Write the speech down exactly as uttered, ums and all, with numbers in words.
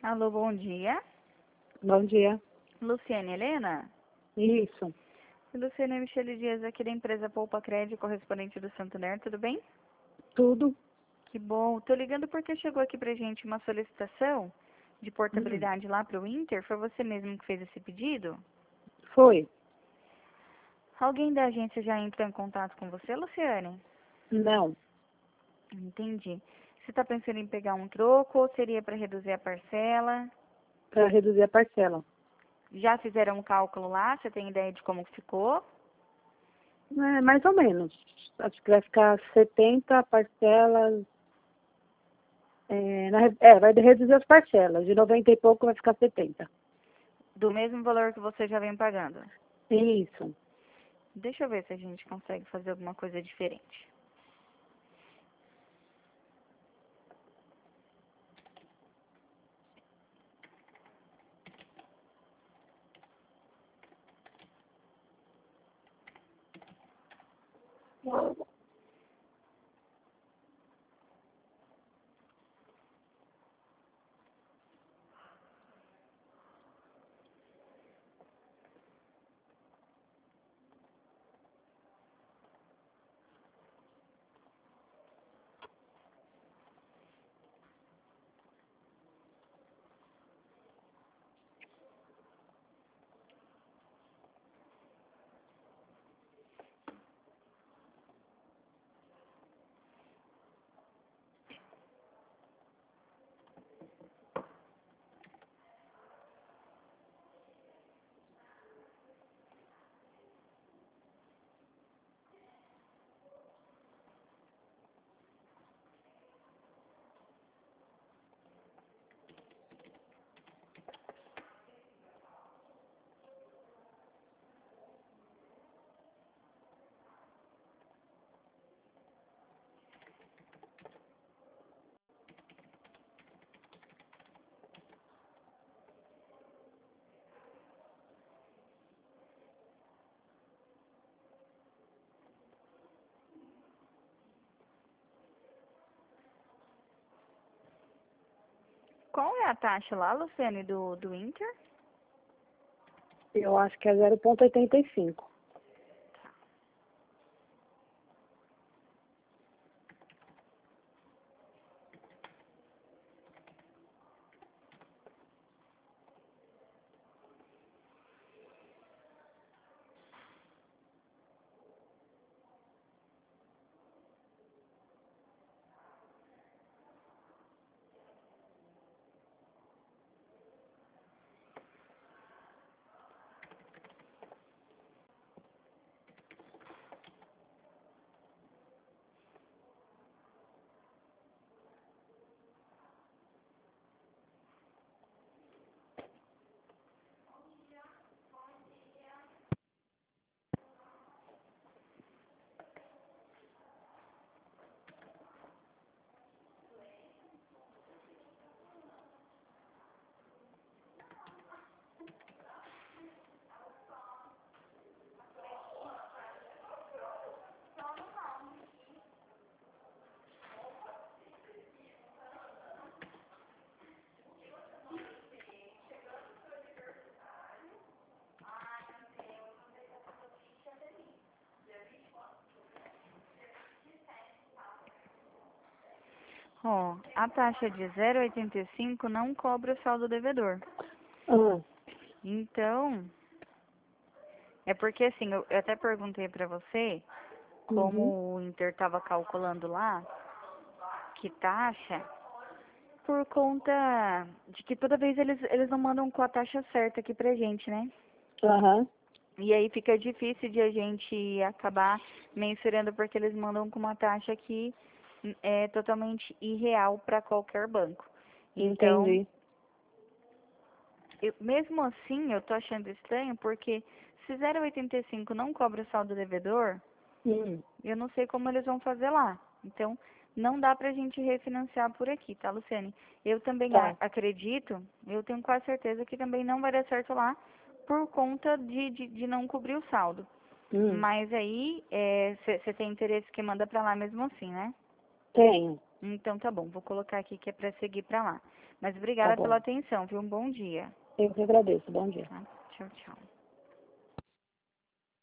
Alô, bom dia. Bom dia. Luciane Helena? Isso. Luciane Michele Dias, aqui da empresa Poupa Crédito, correspondente do Santander, tudo bem? Tudo? Que bom. Tô ligando porque chegou aqui pra gente uma solicitação de Hum. portabilidade lá pro Inter. Foi você mesmo que fez esse pedido? Foi? Alguém da agência já entrou em contato com você, Luciane? Não. Entendi. Você tá pensando em pegar um troco ou seria para reduzir a parcela? Para reduzir a parcela. Já fizeram um cálculo lá? Você tem ideia de como ficou? É, mais ou menos. Acho que vai ficar setenta parcelas. É, na re- é, vai reduzir as parcelas. De noventa e pouco vai ficar setenta. Do mesmo valor que você já vem pagando? Isso. Deixa eu ver se a gente consegue fazer alguma coisa diferente. Qual é a taxa lá, Luciane, do, do Inter? Eu acho que é zero vírgula oitenta e cinco. Ó, a taxa de zero vírgula oitenta e cinco não cobra o saldo devedor. Ah, Então, é porque assim, eu, eu até perguntei pra você uhum. como o Inter estava calculando lá, que taxa, por conta de que toda vez eles, eles não mandam com a taxa certa aqui pra gente, né? Aham. E aí fica difícil de a gente acabar mensurando porque eles mandam com uma taxa que é totalmente irreal para qualquer banco. Então, Entendi. eu, mesmo assim, eu tô achando estranho porque se zero vírgula oitenta e cinco não cobra o saldo devedor, Hum. eu não sei como eles vão fazer lá. Então, não dá pra gente refinanciar por aqui, tá, Luciane? Eu também a- Tá. acredito, eu tenho quase certeza que também não vai dar certo lá por conta de, de, de não cobrir o saldo. Hum. Mas aí, você tem interesse que manda pra lá mesmo assim, né? Tenho. Então tá bom, vou colocar aqui que é pra seguir pra lá. Mas obrigada Tá bom. pela atenção, viu? Um bom dia. Eu que agradeço. Bom dia. Tá? Tchau, tchau.